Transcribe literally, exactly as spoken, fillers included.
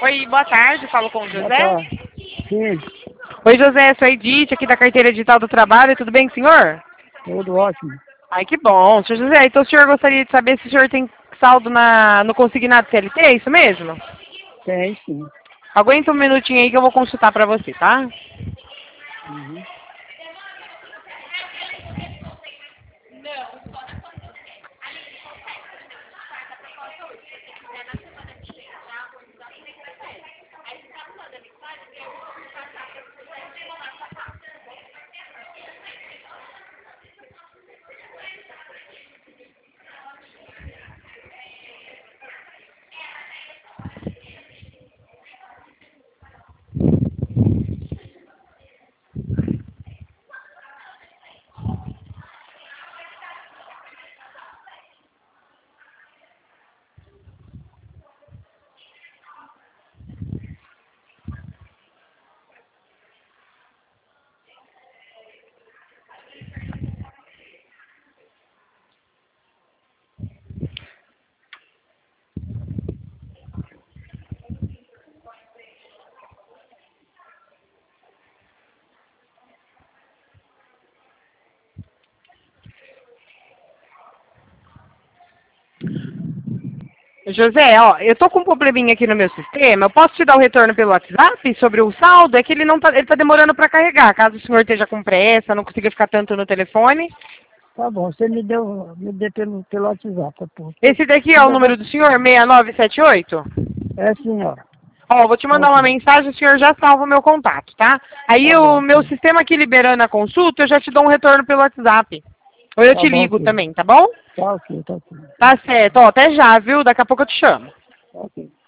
Oi, boa tarde, falo com o Boa José. tarde. Sim, Oi, José, sou a Edith, aqui da Carteira Digital do Trabalho, tudo bem, senhor? tudo ótimo. Ai, que bom. Senhor José, então o senhor gostaria de saber se o senhor tem saldo na, no consignado C L T, é isso mesmo? Tem sim. Aguenta um minutinho aí que eu vou consultar pra você, tá? Uhum. José, ó, eu tô com um probleminha aqui no meu sistema, eu posso te dar o retorno pelo WhatsApp sobre o saldo? É que ele não tá, ele tá demorando pra carregar, caso o senhor esteja com pressa, não consiga ficar tanto no telefone. Tá bom, você me deu, me deu pelo, pelo WhatsApp, tá bom. Esse daqui é o número do senhor, seis nove sete oito? É, senhora. Ó, vou te mandar uma Ok. mensagem, o senhor já salva o meu contato, tá? Aí Tá bom, o meu ok. sistema aqui liberando a consulta, eu já te dou um retorno pelo WhatsApp. Ou eu Tá te bom, ligo ok. também, tá bom? Tá ok, tá ok. Tá certo, ó, até já, viu? Daqui a pouco eu te chamo. Tá ok.